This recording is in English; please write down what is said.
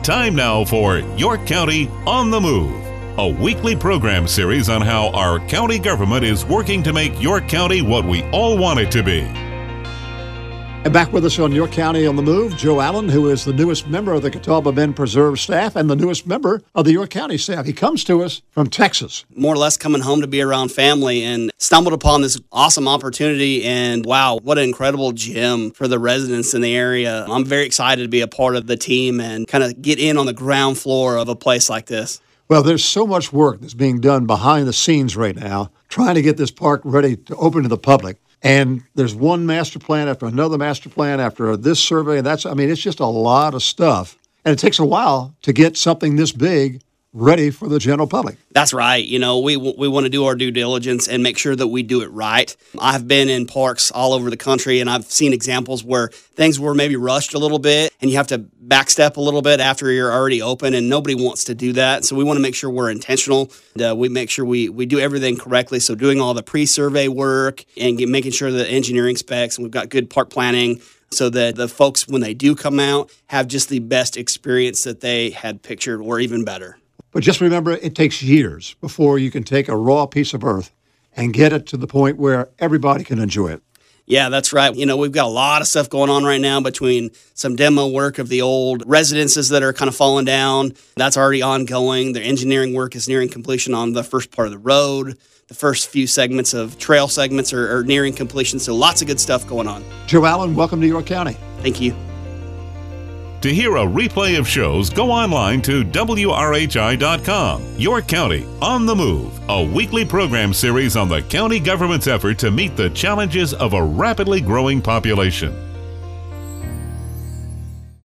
Time now for York County on the Move, a weekly program series on how our county government is working to make York County what we all want it to be. And back with us on York County on the Move, Joe Allen, who is the newest member of the Catawba Bend Preserve staff and the newest member of the York County staff. He comes to us from Texas. More or less coming home to be around family and stumbled upon this awesome opportunity. And wow, what an incredible gym for the residents in the area. I'm very excited to be a part of the team and kind of get in on the ground floor of a place like this. Well, there's so much work that's being done behind the scenes right now, trying to get this park ready to open to the public. And there's one master plan after another master plan after this survey. It's just a lot of stuff. And it takes a while to get something this big ready for the general public. That's right. You know, we want to do our due diligence and make sure that we do it right. I've been in parks all over the country, and I've seen examples where things were maybe rushed a little bit, and you have to backstep a little bit after you're already open, and nobody wants to do that. So we want to make sure we're intentional. We make sure we do everything correctly. So doing all the pre-survey work and making sure the engineering specs, and we've got good park planning, so that the folks, when they do come out, have just the best experience that they had pictured or even better. But just remember, it takes years before you can take a raw piece of earth and get it to the point where everybody can enjoy it. Yeah, that's right. You know, we've got a lot of stuff going on right now between some demo work of the old residences that are kind of falling down. That's already ongoing. The engineering work is nearing completion on the first part of the road. The first few segments of trail segments are nearing completion. So lots of good stuff going on. Joe Allen, welcome to York County. Thank you. To hear a replay of shows, go online to WRHI.com. York County on the Move, a weekly program series on the county government's effort to meet the challenges of a rapidly growing population.